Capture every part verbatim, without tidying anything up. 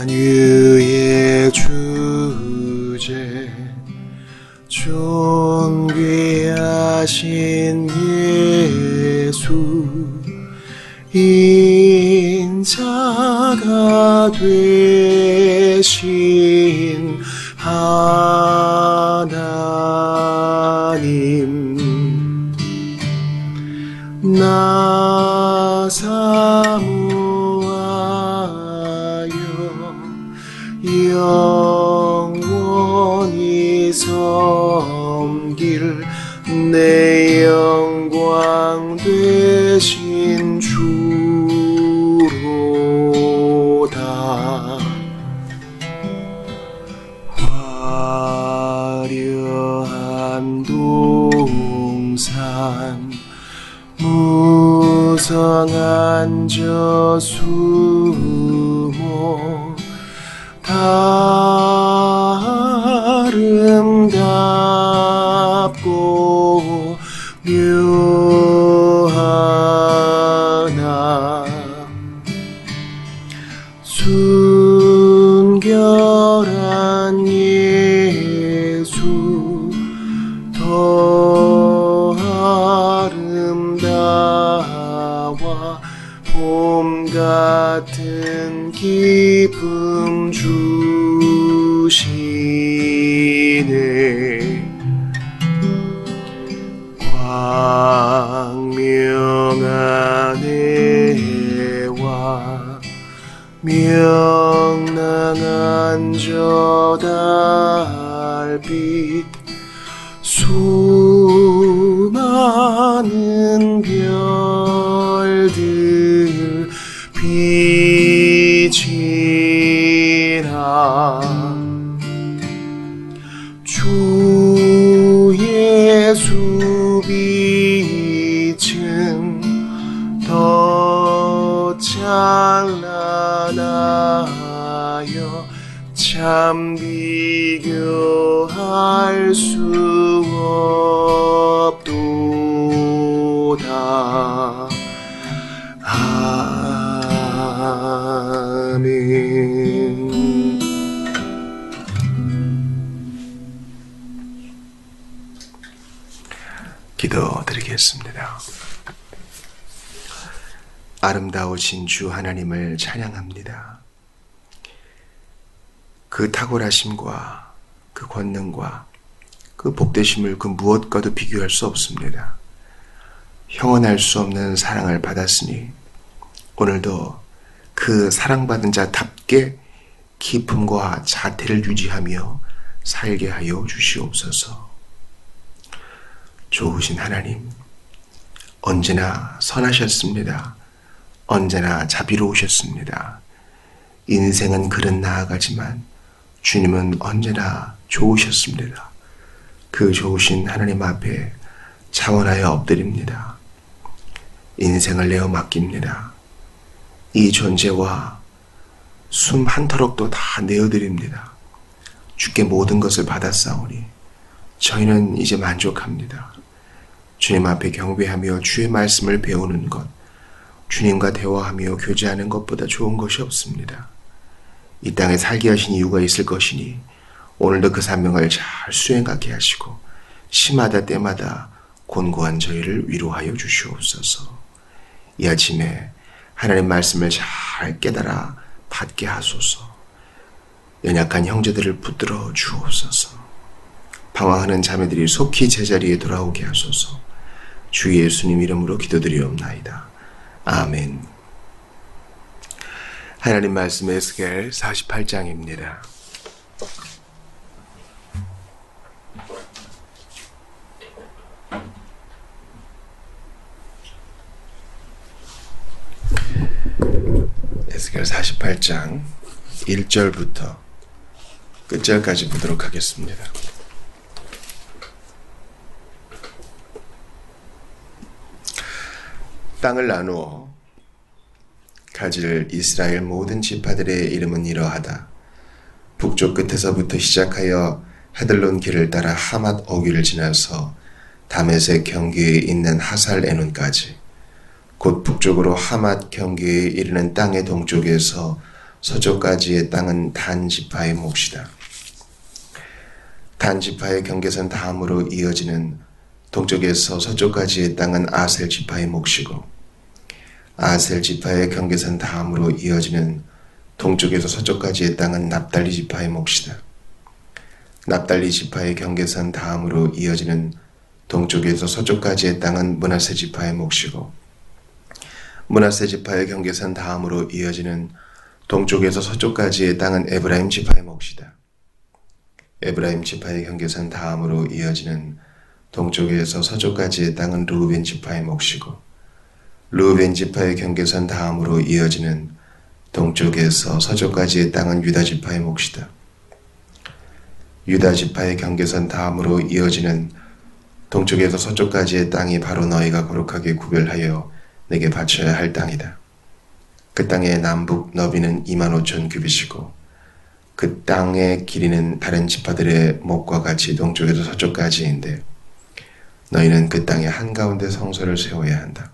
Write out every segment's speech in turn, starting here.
만유의 주제 존귀하신 예수 인자가 되신 하나님 나 사모하여 영원히 섬길 내 영광 되신 주로다. 화려한 동산 무성한 저수모 아름답고 묘하나 순결한 예수 더 아름다워 봄 같은 기쁨 주시네. 광명한 해와 명랑한 저 달빛 수많은 별들 빛이나 주 예수 빛은 더 찬란하여 참 비교할 수 없도다. 아멘. 기도드리겠습니다. 아름다우신 주 하나님을 찬양합니다. 그 탁월하심과 그 권능과 그 복되심을 그 무엇과도 비교할 수 없습니다. 형언할 수 없는 사랑을 받았으니 오늘도 그 사랑받은 자답게 기쁨과 자태를 유지하며 살게 하여 주시옵소서. 좋으신 하나님, 언제나 선하셨습니다. 언제나 자비로우셨습니다. 인생은 그릇 나아가지만 주님은 언제나 좋으셨습니다. 그 좋으신 하나님 앞에 자원하여 엎드립니다. 인생을 내어 맡깁니다. 이 존재와 숨 한 터럭도 다 내어드립니다. 주께 모든 것을 받았사오니 저희는 이제 만족합니다. 주님 앞에 경배하며 주의 말씀을 배우는 것, 주님과 대화하며 교제하는 것보다 좋은 것이 없습니다. 이 땅에 살게 하신 이유가 있을 것이니 오늘도 그 사명을 잘 수행하게 하시고 시마다 때마다 곤고한 저희를 위로하여 주시옵소서. 이 아침에 하나님 말씀을 잘 깨달아 받게 하소서. 연약한 형제들을 붙들어 주옵소서. 방황하는 자매들이 속히 제자리에 돌아오게 하소서. 주 예수님 이름으로 기도드리옵나이다. 아멘. 하나님 말씀 에스겔 사십팔 장입니다. 에스겔 사십팔 장 일 절부터 끝절까지 보도록 하겠습니다. 땅을 나누어 가질 이스라엘 모든 지파들의 이름은 이러하다. 북쪽 끝에서부터 시작하여 헤들론 길을 따라 하맛 어귀를 지나서 다메섹 경계에 있는 하살 에논까지, 곧 북쪽으로 하맛 경계에 이르는 땅의 동쪽에서 서쪽까지의 땅은 단 지파의 몫이다. 단 지파의 경계선 다음으로 이어지는 동쪽에서 서쪽까지의 땅은 아셀 지파의 몫이고, 아셀 지파의 경계선 다음으로 이어지는 동쪽에서 서쪽까지의 땅은 납달리 지파의 몫이다. 납달리 지파의 경계선 다음으로 이어지는 동쪽에서 서쪽까지의 땅은 므낫세 지파의 몫이고, 므낫세 지파의 경계선 다음으로 이어지는 동쪽에서 서쪽까지의 땅은 에브라임 지파의 몫이다. 에브라임 지파의 경계선 다음으로 이어지는 동쪽에서 서쪽까지의 땅은 르우벤 지파의 몫이고, 르우벤 지파의 경계선 다음으로 이어지는 동쪽에서 서쪽까지의 땅은 유다 지파의 몫이다. 유다 지파의 경계선 다음으로 이어지는 동쪽에서 서쪽까지의 땅이 바로 너희가 거룩하게 구별하여 내게 바쳐야 할 땅이다. 그 땅의 남북 너비는 이만 오천 규빗이고 그 땅의 길이는 다른 지파들의 목과 같이 동쪽에서 서쪽까지인데, 너희는 그 땅의 한가운데 성소를 세워야 한다.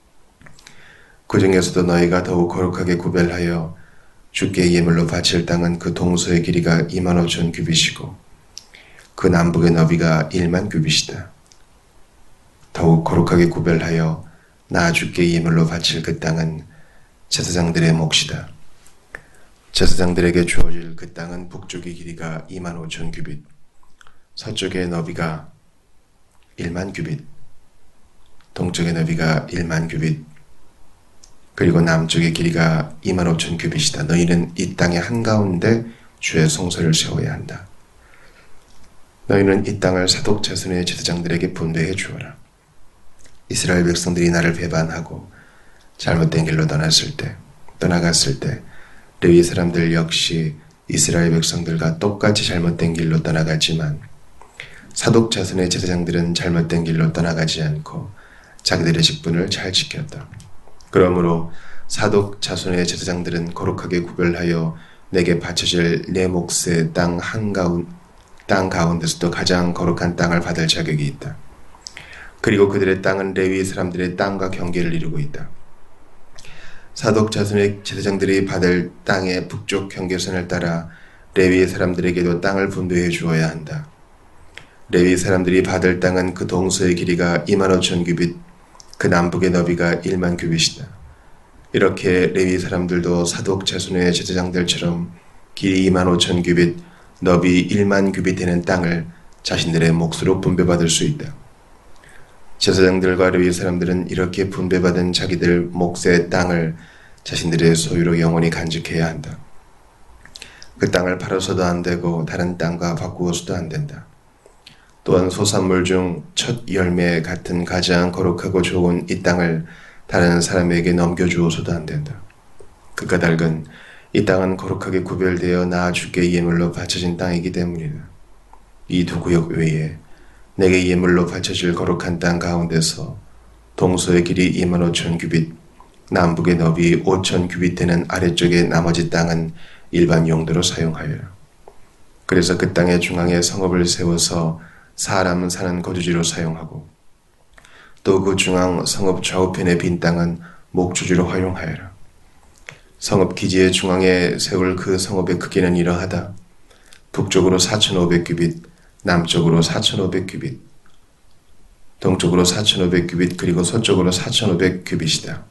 그 중에서도 너희가 더욱 거룩하게 구별하여 주께 예물로 바칠 땅은 그 동서의 길이가 이만 오천 규빗이고 그 남북의 너비가 일만 규빗이다. 더욱 거룩하게 구별하여 나 주께 예물로 바칠 그 땅은 제사장들의 몫이다. 제사장들에게 주어질 그 땅은 북쪽의 길이가 이만 오천 규빗, 서쪽의 너비가 일만 규빗, 동쪽의 너비가 일만 규빗, 그리고 남쪽의 길이가 이만 오천 규빗이다. 너희는 이 땅의 한가운데 주의 성소를 세워야 한다. 너희는 이 땅을 사독 자손의 제사장들에게 분배해 주어라. 이스라엘 백성들이 나를 배반하고 잘못된 길로 떠났을 때, 떠나갔을 때 레위 사람들 역시 이스라엘 백성들과 똑같이 잘못된 길로 떠나갔지만 사독 자손의 제사장들은 잘못된 길로 떠나가지 않고 자기들의 직분을 잘 지켰다. 그러므로 사독 자손의 제사장들은 거룩하게 구별하여 내게 바쳐질 내 몫의 땅 한가운 땅 가운데서도 가장 거룩한 땅을 받을 자격이 있다. 그리고 그들의 땅은 레위 사람들의 땅과 경계를 이루고 있다. 사독 자손의 제사장들이 받을 땅의 북쪽 경계선을 따라 레위 사람들에게도 땅을 분배해 주어야 한다. 레위 사람들이 받을 땅은 그 동서의 길이가 이만 오천 규빗, 그 남북의 너비가 일만 규빗이다. 이렇게 레위 사람들도 사독 자손의 제사장들처럼 길이 이만 오천 규빗, 너비 일만 규빗 되는 땅을 자신들의 몫으로 분배받을 수 있다. 제사장들과 레위 사람들은 이렇게 분배받은 자기들 몫의 땅을 자신들의 소유로 영원히 간직해야 한다. 그 땅을 팔아서도 안 되고 다른 땅과 바꾸어서도 안 된다. 또한 소산물 중 첫 열매 같은 가장 거룩하고 좋은 이 땅을 다른 사람에게 넘겨주어서도 안 된다. 그 까닭은 이 땅은 거룩하게 구별되어 나 주께 예물로 바쳐진 땅이기 때문이다. 이 두 구역 외에 내게 예물로 바쳐질 거룩한 땅 가운데서 동서의 길이 이만 오천 규빗, 남북의 너비 오천 규빗 되는 아래쪽의 나머지 땅은 일반 용도로 사용하여라. 그래서 그 땅의 중앙에 성읍을 세워서 사람 사는 거주지로 사용하고, 또 그 중앙 성읍 좌우편의 빈 땅은 목초지로 활용하여라. 성읍 기지의 중앙에 세울 그 성읍의 크기는 이러하다. 북쪽으로 사천오백 규빗, 남쪽으로 사천오백 규빗, 동쪽으로 사천오백 규빗, 그리고 서쪽으로 사천오백 규빗이다.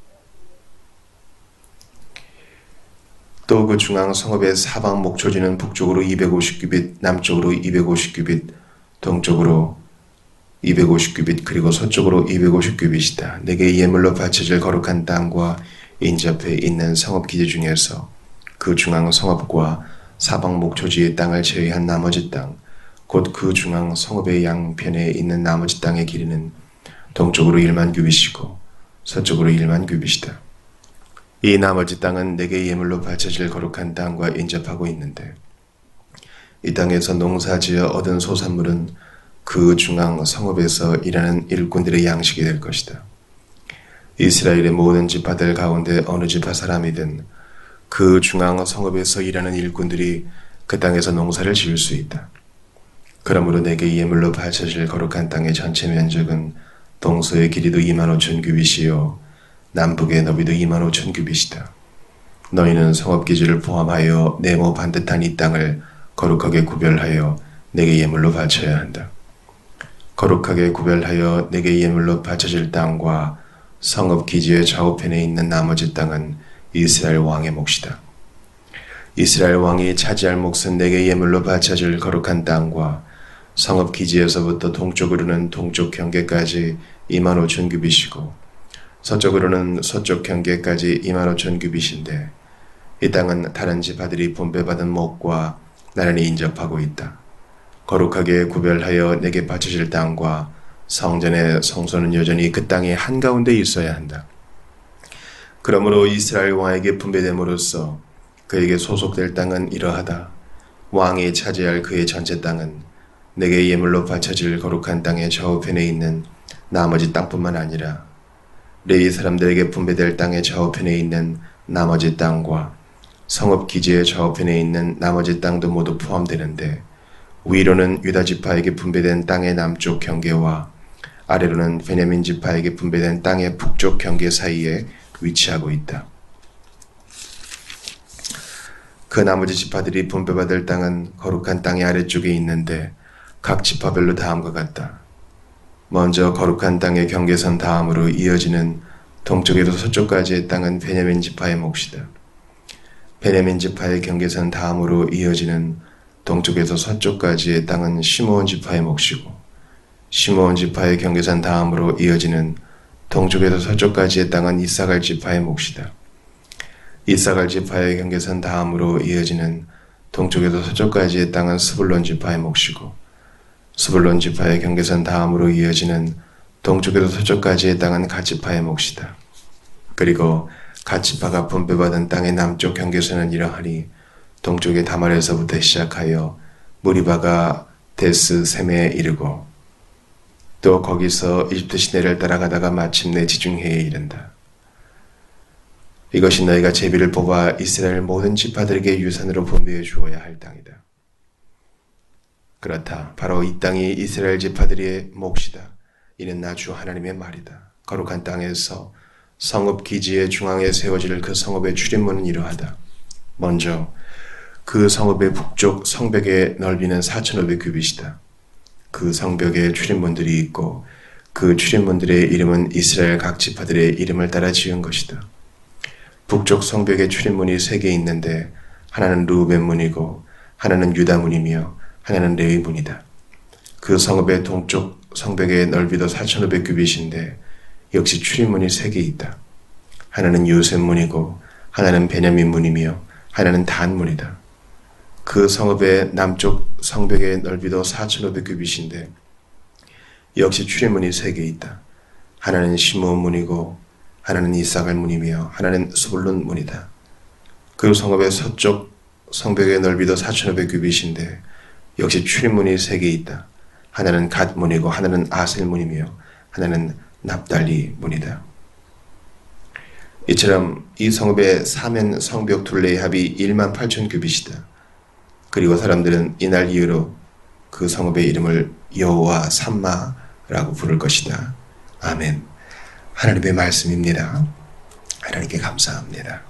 또 그 중앙 성읍의 사방 목초지는 북쪽으로 이백오십 규빗, 남쪽으로 이백오십 규빗, 동쪽으로 이백오십 규빗, 그리고 서쪽으로 이백오십 규빗이다. 내게 예물로 바쳐질 거룩한 땅과 인접해 있는 성읍 기지 중에서 그 중앙 성읍과 사방 목초지의 땅을 제외한 나머지 땅, 곧 그 중앙 성읍의 양편에 있는 나머지 땅의 길이는 동쪽으로 일만 규빗이고 서쪽으로 일만 규빗이다. 이 나머지 땅은 내게 예물로 바쳐질 거룩한 땅과 인접하고 있는데, 이 땅에서 농사지어 얻은 소산물은 그 중앙 성읍에서 일하는 일꾼들의 양식이 될 것이다. 이스라엘의 모든 지파들 가운데 어느 지파 사람이든 그 중앙 성읍에서 일하는 일꾼들이 그 땅에서 농사를 지을 수 있다. 그러므로 내게 예물로 바쳐질 거룩한 땅의 전체 면적은 동서의 길이도 이만 오천 규빗이요 남북의 너비도 이만 오천 규빗이다. 너희는 성읍기지를 포함하여 네모 반듯한 이 땅을 거룩하게 구별하여 내게 예물로 바쳐야 한다. 거룩하게 구별하여 내게 예물로 바쳐질 땅과 성읍기지의 좌우편에 있는 나머지 땅은 이스라엘 왕의 몫이다. 이스라엘 왕이 차지할 몫은 내게 예물로 바쳐질 거룩한 땅과 성읍기지에서부터 동쪽으로는 동쪽 경계까지 이만 오천 규빗이고 서쪽으로는 서쪽 경계까지 이만 오천 규빗인데 이 땅은 다른 지파들이 분배받은 몫과 나란히 인접하고 있다. 거룩하게 구별하여 내게 바쳐질 땅과 성전의 성소는 여전히 그 땅의 한가운데 있어야 한다. 그러므로 이스라엘 왕에게 분배됨으로써 그에게 소속될 땅은 이러하다. 왕이 차지할 그의 전체 땅은 내게 예물로 바쳐질 거룩한 땅의 좌우편에 있는 나머지 땅뿐만 아니라 레위 사람들에게 분배될 땅의 좌우편에 있는 나머지 땅과 성읍기지의 좌우편에 있는 나머지 땅도 모두 포함되는데 위로는 유다 지파에게 분배된 땅의 남쪽 경계와 아래로는 베냐민 지파에게 분배된 땅의 북쪽 경계 사이에 위치하고 있다. 그 나머지 지파들이 분배받을 땅은 거룩한 땅의 아래쪽에 있는데 각 지파별로 다음과 같다. 먼저 거룩한 땅의 경계선 다음으로 이어지는 동쪽에서 서쪽까지의 땅은 베냐민 지파의 몫이다. 베냐민 지파의 경계선 다음으로 이어지는 동쪽에서 서쪽까지의 땅은 시므온 지파의 몫이고 시므온 지파의 경계선 다음으로 이어지는 동쪽에서 서쪽까지의 땅은 이사갈 지파의 몫이다. 이사갈 지파의 경계선 다음으로 이어지는 동쪽에서 서쪽까지의 땅은 스불론 지파의 몫이고 스불론 지파의 경계선 다음으로 이어지는 동쪽에서 서쪽까지의 땅은 갓 지파의 몫이다. 그리고 갓 지파가 분배받은 땅의 남쪽 경계선은 이러하니 동쪽의 다말에서부터 시작하여 무리바가 데스 세메에 이르고 또 거기서 이집트 시내를 따라가다가 마침내 지중해에 이른다. 이것이 너희가 제비를 뽑아 이스라엘 모든 지파들에게 유산으로 분배해 주어야 할 땅이다. 그렇다. 바로 이 땅이 이스라엘 지파들의 몫이다. 이는 나 주 하나님의 말이다. 거룩한 땅에서 성읍 기지의 중앙에 세워질 그 성읍의 출입문은 이러하다. 먼저 그 성읍의 북쪽 성벽의 넓이는 사천오백 규빗이다. 그 성벽에 출입문들이 있고 그 출입문들의 이름은 이스라엘 각 지파들의 이름을 따라 지은 것이다. 북쪽 성벽에 출입문이 세 개 있는데 하나는 르우벤 문이고 하나는 유다 문이며 하나는 레위 문이다. 그 성읍의 동쪽 성벽의 넓이도 사천오백 규빗인데 역시 출입문이 세 개 있다. 하나는 요셉 문이고 하나는 베냐민 문이며 하나는 단 문이다. 그 성읍의 남쪽 성벽의 넓이도 사천오백 규빗인데 역시 출입문이 세 개 있다. 하나는 시므온 문이고 하나는 이사갈 문이며 하나는 스불론 문이다. 그 성읍의 서쪽 성벽의 넓이도 사천오백 규빗인데 역시 출입문이 세 개 있다. 하나는 갓 문이고 하나는 아셀 문이며 하나는 납달리 문이다. 이처럼 이 성읍의 사면 성벽 둘레의 합이 일만 팔천 규빗이다. 그리고 사람들은 이날 이후로 그 성읍의 이름을 여호와 삼마라고 부를 것이다. 아멘. 하나님의 말씀입니다. 하나님께 감사합니다.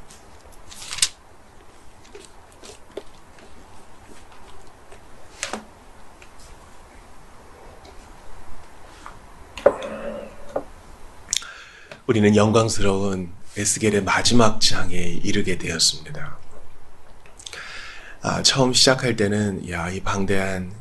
우리는 영광스러운 에스겔의 마지막 장에 이르게 되었습니다. 아, 처음 시작할 때는 야, 이 방대한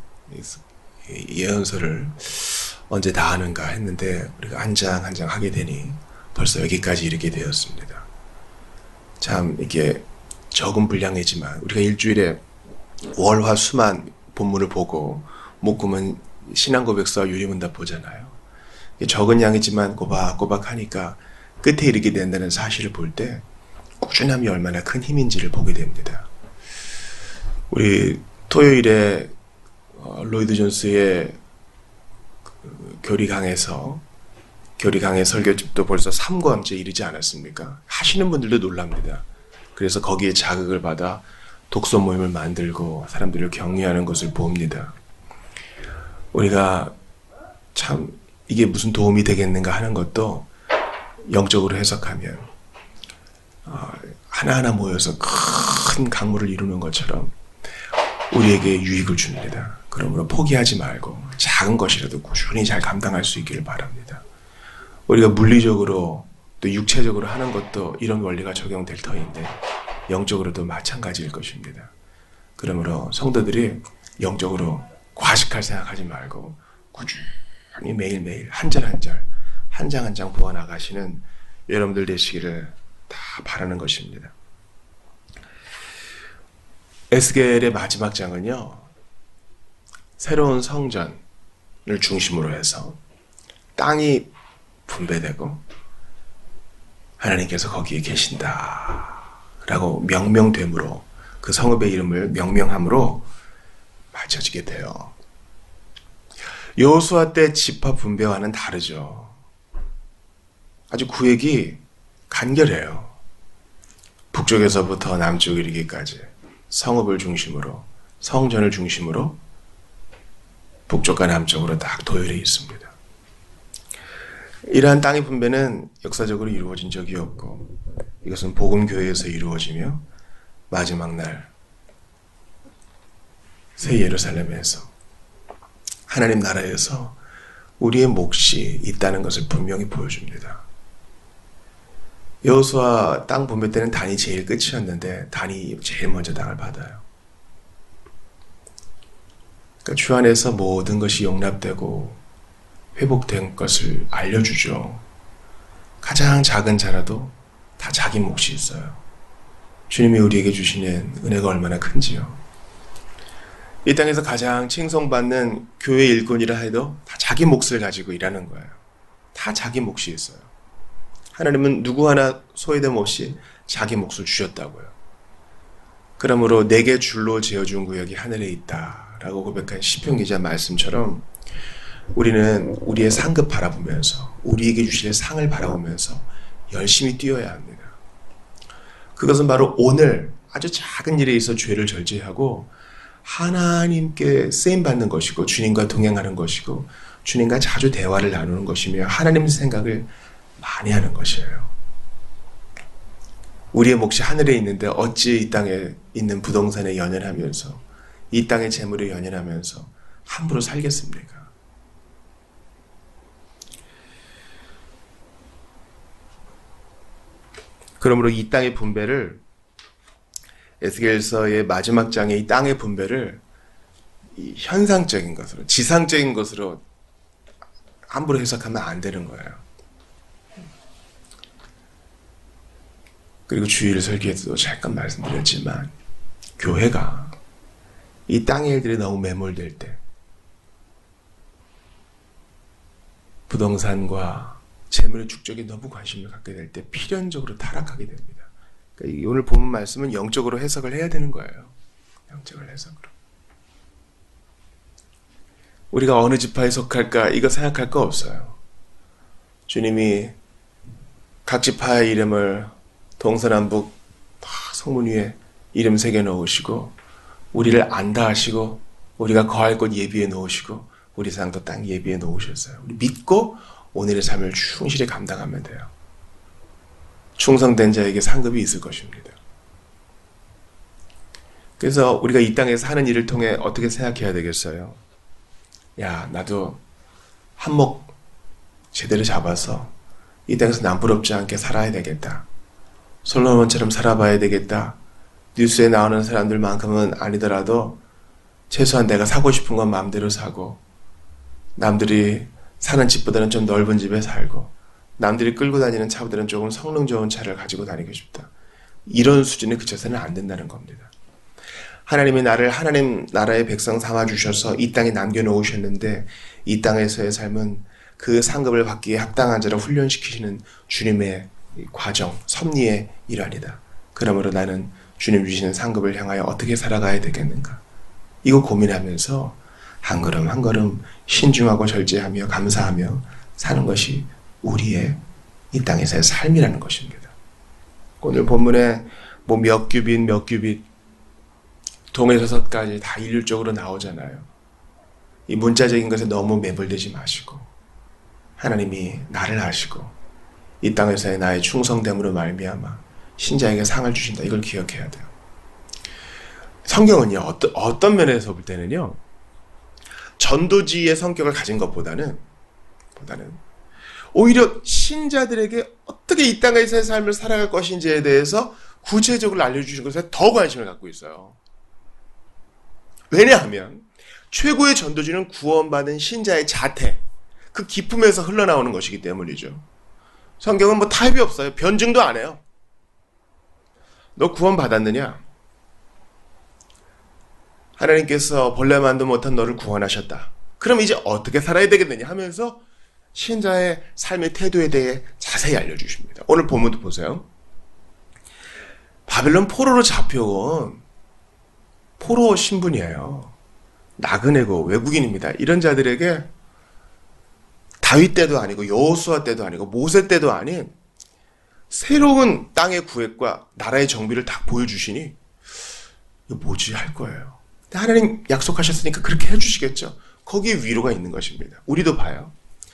예언서를 언제 다 하는가 했는데 우리가 한 장 한 장 하게 되니 벌써 여기까지 이르게 되었습니다. 참 이게 적은 분량이지만 우리가 일주일에 월, 화, 수만 본문을 보고 목금은 신앙고백서와 유리문답 보잖아요. 적은 양이지만 꼬박꼬박 하니까 끝에 이르게 된다는 사실을 볼 때 꾸준함이 얼마나 큰 힘인지를 보게 됩니다. 우리 토요일에 로이드 존스의 그 교리 강에서 교리 강의 설교집도 벌써 삼 권째 이르지 않았습니까? 하시는 분들도 놀랍니다. 그래서 거기에 자극을 받아 독서 모임을 만들고 사람들을 격려하는 것을 봅니다. 우리가 참 이게 무슨 도움이 되겠는가 하는 것도 영적으로 해석하면 어, 하나하나 모여서 큰 강물을 이루는 것처럼 우리에게 유익을 줍니다. 그러므로 포기하지 말고 작은 것이라도 꾸준히 잘 감당할 수 있기를 바랍니다. 우리가 물리적으로 또 육체적으로 하는 것도 이런 원리가 적용될 터인데 영적으로도 마찬가지일 것입니다. 그러므로 성도들이 영적으로 과식할 생각하지 말고 꾸준히 매일매일 한 절 한 절, 한 장 한 장 부어나가시는 여러분들 되시기를 다 바라는 것입니다. 에스겔의 마지막 장은요, 새로운 성전을 중심으로 해서 땅이 분배되고 하나님께서 거기에 계신다 라고 명명됨으로, 그 성읍의 이름을 명명함으로 맞춰지게 돼요. 여호수아 때 지파 분배와는 다르죠. 아주 구획이 간결해요. 북쪽에서부터 남쪽 이르기까지 성읍을 중심으로, 성전을 중심으로 북쪽과 남쪽으로 딱 도열해 있습니다. 이러한 땅의 분배는 역사적으로 이루어진 적이 없고, 이것은 복음교회에서 이루어지며 마지막 날 새 예루살렘에서, 하나님 나라에서 우리의 몫이 있다는 것을 분명히 보여줍니다. 여호수아 땅 분배 때는 단이 제일 끝이었는데 단이 제일 먼저 땅을 받아요. 그러니까 주 안에서 모든 것이 용납되고 회복된 것을 알려주죠. 가장 작은 자라도 다 자기 몫이 있어요. 주님이 우리에게 주시는 은혜가 얼마나 큰지요. 이 땅에서 가장 칭송받는 교회 일꾼이라 해도 다 자기 몫을 가지고 일하는 거예요. 다 자기 몫이 있어요. 하나님은 누구 하나 소외됨 없이 자기 몫을 주셨다고요. 그러므로 내게 줄로 지어준 구역이 하늘에 있다라고 고백한 시편 기자 말씀처럼 우리는 우리의 상급 바라보면서, 우리에게 주실 상을 바라보면서 열심히 뛰어야 합니다. 그것은 바로 오늘 아주 작은 일에 있어 죄를 절제하고 하나님께 쓰임받는 것이고, 주님과 동행하는 것이고, 주님과 자주 대화를 나누는 것이며 하나님 생각을 많이 하는 것이에요. 우리의 몫이 하늘에 있는데 어찌 이 땅에 있는 부동산에 연연하면서, 이 땅의 재물에 연연하면서 함부로 살겠습니까? 그러므로 이 땅의 분배를, 에스겔서의 마지막 장의 이 땅의 분배를 이 현상적인 것으로, 지상적인 것으로 함부로 해석하면 안 되는 거예요. 그리고 주일 설교에서도 잠깐 말씀드렸지만, 교회가 이 땅의 일들이 너무 매몰될 때, 부동산과 재물의 축적에 너무 관심을 갖게 될 때 필연적으로 타락하게 됩니다. 그러니까 오늘 본 말씀은 영적으로 해석을 해야 되는 거예요. 영적을 해석으로. 우리가 어느 지파에 속할까 이거 생각할 거 없어요. 주님이 각 지파의 이름을 동서남북 성문 위에 이름 새겨 놓으시고, 우리를 안다 하시고, 우리가 거할 곳 예비해 놓으시고, 우리 상도 땅 예비해 놓으셨어요. 우리 믿고 오늘의 삶을 충실히 감당하면 돼요. 충성된 자에게 상급이 있을 것입니다. 그래서 우리가 이 땅에서 하는 일을 통해 어떻게 생각해야 되겠어요? 야, 나도 한몫 제대로 잡아서 이 땅에서 남부럽지 않게 살아야 되겠다. 솔로몬처럼 살아봐야 되겠다. 뉴스에 나오는 사람들만큼은 아니더라도 최소한 내가 사고 싶은 건 마음대로 사고, 남들이 사는 집보다는 좀 넓은 집에 살고, 남들이 끌고 다니는 차보다는 조금 성능 좋은 차를 가지고 다니고 싶다. 이런 수준에 그쳐서는 안 된다는 겁니다. 하나님이 나를 하나님 나라의 백성 삼아주셔서 이 땅에 남겨놓으셨는데, 이 땅에서의 삶은 그 상급을 받기에 합당한 자를 훈련시키시는 주님의 과정, 섭리의 일환이다. 그러므로 나는 주님 주시는 상급을 향하여 어떻게 살아가야 되겠는가? 이거 고민하면서 한 걸음 한 걸음 신중하고 절제하며 감사하며 사는 것이 우리의 이 땅에서의 삶이라는 것입니다. 오늘 본문에 뭐 몇 규빗 몇 규빗 동에서 서까지 다 일률적으로 나오잖아요. 이 문자적인 것에 너무 매몰되지 마시고, 하나님이 나를 아시고 이 땅에서의 나의 충성됨으로 말미암아 신자에게 상을 주신다. 이걸 기억해야 돼요. 성경은요, 어떤, 어떤 면에서 볼 때는요, 전도지의 성격을 가진 것보다는, 보다는, 오히려 신자들에게 어떻게 이 땅에서의 삶을 살아갈 것인지에 대해서 구체적으로 알려주신 것에 더 관심을 갖고 있어요. 왜냐하면, 최고의 전도지는 구원받은 신자의 자태, 그 기쁨에서 흘러나오는 것이기 때문이죠. 성경은 뭐 타협이 없어요. 변증도 안 해요. 너 구원받았느냐? 하나님께서 본래만도 못한 너를 구원하셨다. 그럼 이제 어떻게 살아야 되겠느냐 하면서 신자의 삶의 태도에 대해 자세히 알려주십니다. 오늘 본문도 보세요. 바벨론 포로로 잡혀온 포로 신분이에요. 나그네고 외국인입니다. 이런 자들에게 다윗 때도 아니고 여호수아 때도 아니고 모세 때도 아닌 새로운 땅의 구획과 나라의 정비를 다 보여주시니 이거 뭐지 할 거예요. 하나님 약속하셨으니까 그렇게 해주시겠죠. 거기에 위로가 있는 것입니다. 우리도 봐요.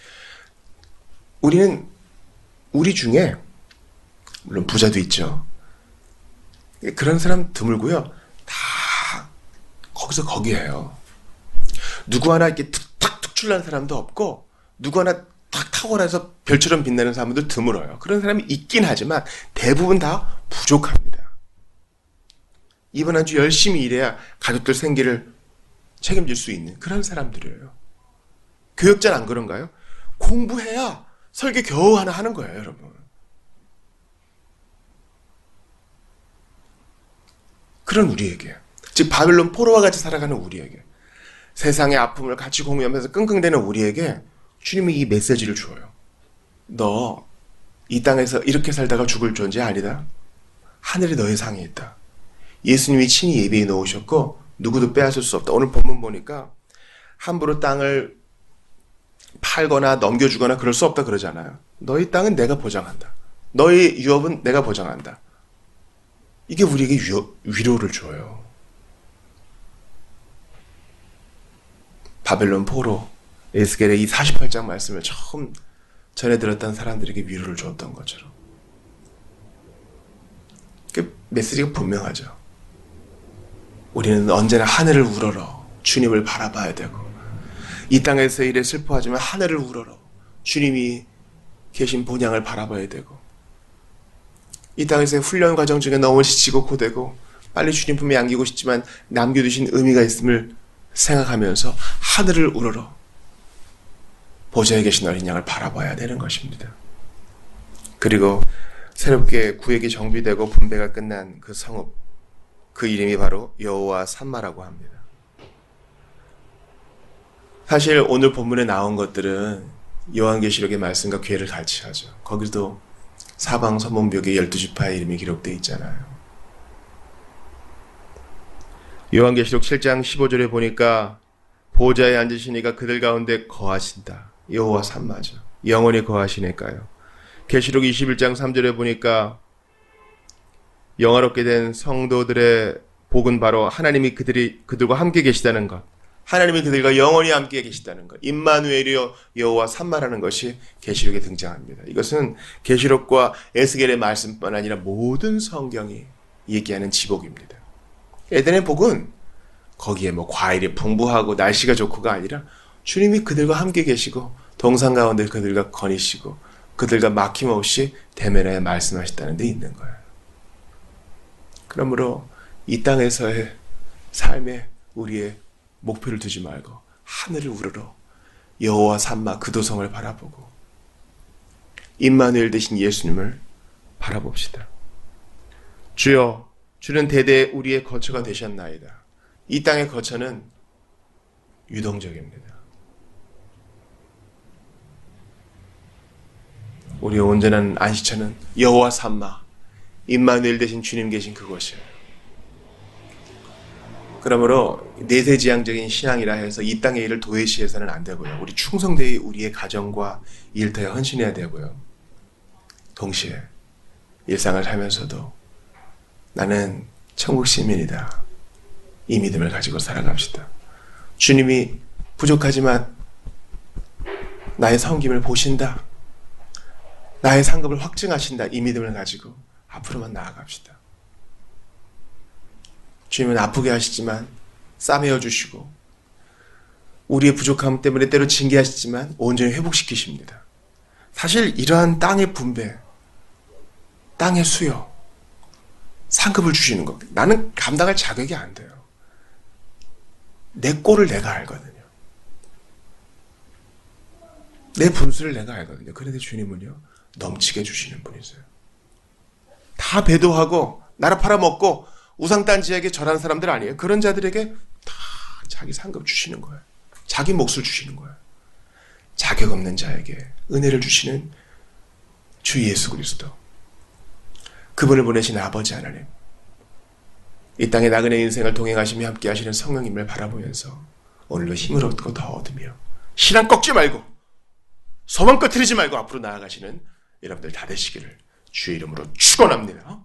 우리는 우리 중에 물론 부자도 있죠. 그런 사람 드물고요. 다 거기서 거기에요. 누구 하나 이렇게 탁 특출난 사람도 없고 누구 하나 탁 탁월해서 별처럼 빛나는 사람도 드물어요. 그런 사람이 있긴 하지만 대부분 다 부족합니다. 이번 한 주 열심히 일해야 가족들 생계를 책임질 수 있는 그런 사람들이에요. 교역자는 안 그런가요? 공부해야 설교 겨우 하나 하는 거예요, 여러분. 그런 우리에게, 즉 바벨론 포로와 같이 살아가는 우리에게, 세상의 아픔을 같이 공유하면서 끙끙대는 우리에게 주님이 이 메시지를 줘요. 너 이 땅에서 이렇게 살다가 죽을 존재 아니다. 하늘이 너의 상에 있다. 예수님이 친히 예비해 놓으셨고 누구도 빼앗을 수 없다. 오늘 본문 보니까 함부로 땅을 팔거나 넘겨주거나 그럴 수 없다 그러잖아요. 너희 땅은 내가 보장한다. 너희 유업은 내가 보장한다. 이게 우리에게 위로, 위로를 줘요. 바벨론 포로 에스겔의 이 사십팔 장 말씀을 처음 전해 들었던 사람들에게 위로를 주었던 것처럼 그 메시지가 분명하죠. 우리는 언제나 하늘을 우러러 주님을 바라봐야 되고 이 땅에서 일에 슬퍼하지만 하늘을 우러러 주님이 계신 본향을 바라봐야 되고 이 땅에서의 훈련 과정 중에 너무 지치고 고되고 빨리 주님 품에 안기고 싶지만 남겨두신 의미가 있음을 생각하면서 하늘을 우러러 보좌에 계신 어린 양을 바라봐야 되는 것입니다. 그리고 새롭게 구획이 정비되고 분배가 끝난 그 성읍, 그 이름이 바로 여호와 산마라고 합니다. 사실 오늘 본문에 나온 것들은 요한계시록의 말씀과 괴를 같이 하죠. 거기도 사방 서문벽에 열두 지파의 이름이 기록되어 있잖아요. 요한계시록 칠 장 십오 절에 보니까 보좌에 앉으신 이가 그들 가운데 거하신다. 여호와 산마죠. 영원히 거하시니까요. 계시록 이십일 장 삼 절에 보니까 영화롭게 된 성도들의 복은 바로 하나님이 그들이 그들과 함께 계시다는 것. 하나님이 그들과 영원히 함께 계시다는 것. 임마누엘이여 여호와 산마라는 것이 계시록에 등장합니다. 이것은 계시록과 에스겔의 말씀뿐 아니라 모든 성경이 얘기하는 지복입니다. 에덴의 복은 거기에 뭐 과일이 풍부하고 날씨가 좋고가 아니라 주님이 그들과 함께 계시고 동산 가운데 그들과 거니시고 그들과 막힘없이 대면하여 말씀하셨다는 데 있는 거예요. 그러므로 이 땅에서의 삶에 우리의 목표를 두지 말고 하늘을 우러러 여호와 산마 그 도성을 바라보고 임마누엘 되신 예수님을 바라봅시다. 주여, 주는 대대 우리의 거처가 되셨나이다. 이 땅의 거처는 유동적입니다. 우리의 온전한 안식처는 여호와 산마, 임마누엘 되신 주님 계신 그곳이에요. 그러므로 내세지향적인 신앙이라 해서 이 땅의 일을 도외시해서는 안 되고요. 우리 충성되이 우리의 가정과 일터에 헌신해야 되고요. 동시에 일상을 살면서도 나는 천국 시민이다. 이 믿음을 가지고 살아갑시다. 주님이 부족하지만 나의 섬김을 보신다. 나의 상급을 확증하신다. 이 믿음을 가지고 앞으로만 나아갑시다. 주님은 아프게 하시지만 싸매어 주시고 우리의 부족함 때문에 때로 징계하시지만 온전히 회복시키십니다. 사실 이러한 땅의 분배, 땅의 수요, 상급을 주시는 것, 나는 감당할 자격이 안 돼요. 내 꼴을 내가 알거든요. 내 분수를 내가 알거든요. 그런데 주님은요, 넘치게 주시는 분이세요. 다 배도하고 나라 팔아먹고 우상단지에게 절하는 사람들 아니에요. 그런 자들에게 다 자기 상급 주시는 거예요. 자기 몫을 주시는 거예요. 자격 없는 자에게 은혜를 주시는 주 예수 그리스도, 그분을 보내신 아버지 하나님, 이 땅의 나그네 인생을 동행하시며 함께 하시는 성령님을 바라보면서 오늘도 힘을 얻고 더 얻으며 신앙 꺾지 말고 소망 꺼트리지 말고 앞으로 나아가시는 여러분들 다 되시기를 주의 이름으로 축원합니다.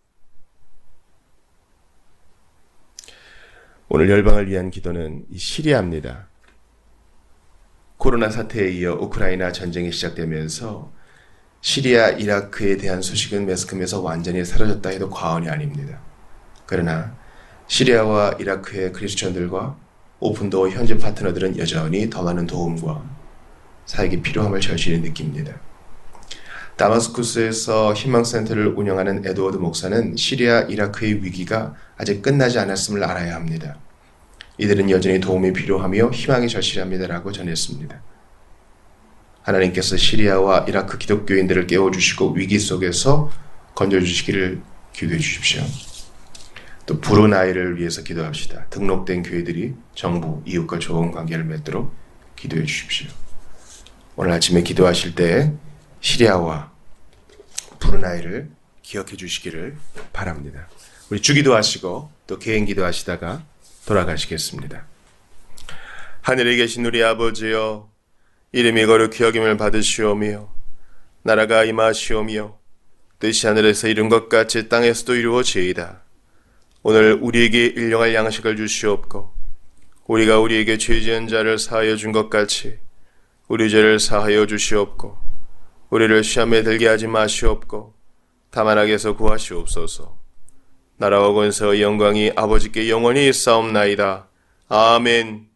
오늘 열방을 위한 기도는 이 시리아입니다. 코로나 사태에 이어 우크라이나 전쟁이 시작되면서 시리아, 이라크에 대한 소식은 매스컴에서 완전히 사라졌다 해도 과언이 아닙니다. 그러나 시리아와 이라크의 크리스천들과 오픈도어 현지 파트너들은 여전히 더 많은 도움과 사역이 필요함을 절실히 느낍니다. 다마스쿠스에서 희망센터를 운영하는 에드워드 목사는 시리아, 이라크의 위기가 아직 끝나지 않았음을 알아야 합니다. 이들은 여전히 도움이 필요하며 희망이 절실합니다라고 전했습니다. 하나님께서 시리아와 이라크 기독교인들을 깨워주시고 위기 속에서 건져주시기를 기도해 주십시오. 또 브루나이를 위해서 기도합시다. 등록된 교회들이 정부, 이웃과 좋은 관계를 맺도록 기도해 주십시오. 오늘 아침에 기도하실 때 시리아와 브루나이를 기억해 주시기를 바랍니다. 우리 주기도 하시고 또 개인 기도하시다가 돌아가시겠습니다. 하늘에 계신 우리 아버지여, 이름이 거룩히 여김을 받으시오며 나라가 임하시오며 뜻이 하늘에서 이룬 것 같이 땅에서도 이루어지이다. 오늘 우리에게 일용할 양식을 주시옵고 우리가 우리에게 죄 지은 자를 사하여 준 것 같이 우리 죄를 사하여 주시옵고 우리를 시험에 들게 하지 마시옵고 다만 악에서 구하시옵소서. 나라와 권세와 영광이 아버지께 영원히 있사옵나이다. 아멘.